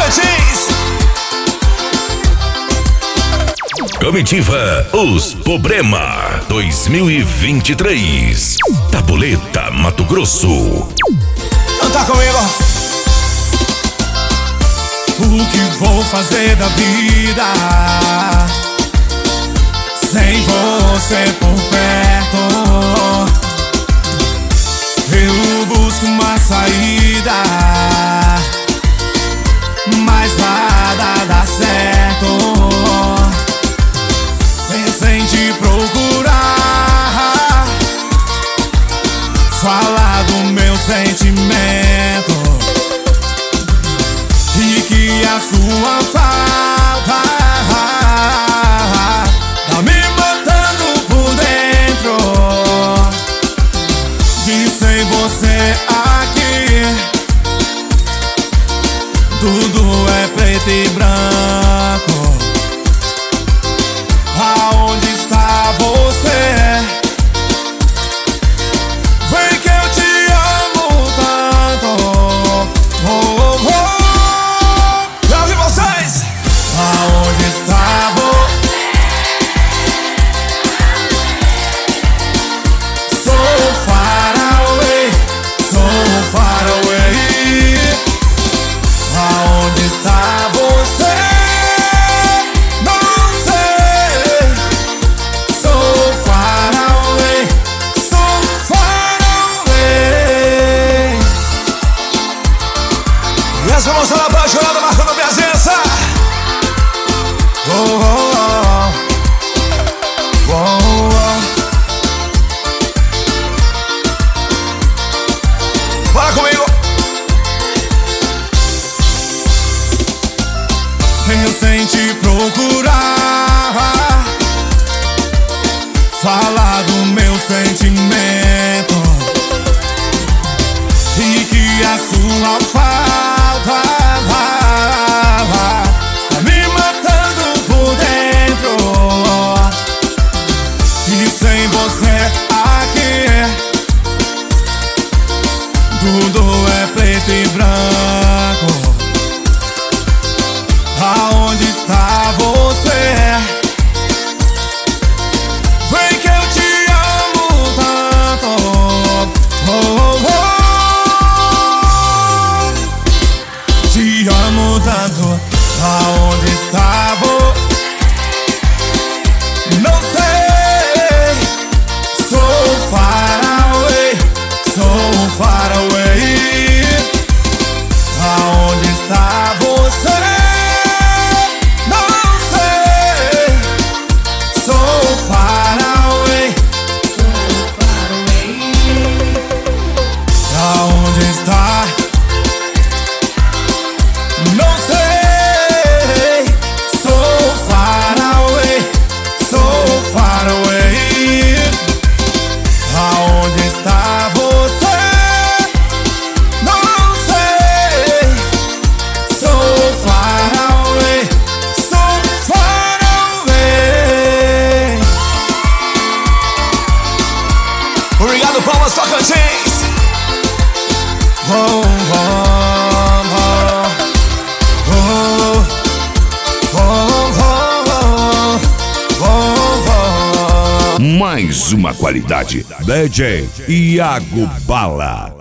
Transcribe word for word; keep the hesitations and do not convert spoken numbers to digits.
Tocantins. Comitiva Os Problema dois mil e vinte e três. Tabuleta, Mato Grosso. Canta comigo. O que vou fazer da vida sem você por perto? Eu busco uma saída, mas nada dá certo. Pensei em te procurar, falar do meu sentimento e que a sua falta tá me matando por dentro. E sem você aqui tudo é preto e branco. Aonde está você? Vem que eu te amo tanto. Oh, oh, oh. Já ouvi vocês? Aonde está você? So far away, so far away. Aonde está você? Vamos lá pra jornada marcando presença. Oh, oh, oh. Oh, oh. Bora comigo. Pensei em te procurar, falar do meu sentimento e que a sua falta tá me matando por dentro. E sem você aqui tudo é preto e branco. Aonde está você? Vem que eu te amo tanto. Oh, oh, oh. Te amo tanto. Aonde está você? Não sei. So far away, so far away. Aonde está você? Não sei. So far away, so far away. Aonde está? Não sei. So far away, so far away. Aonde está você? Não sei. So far away, so far away. Obrigado, Palmas Tocantins. Oh, oh, oh. Oh, oh, oh, oh, oh. Mais uma qualidade. D J Iago Bala.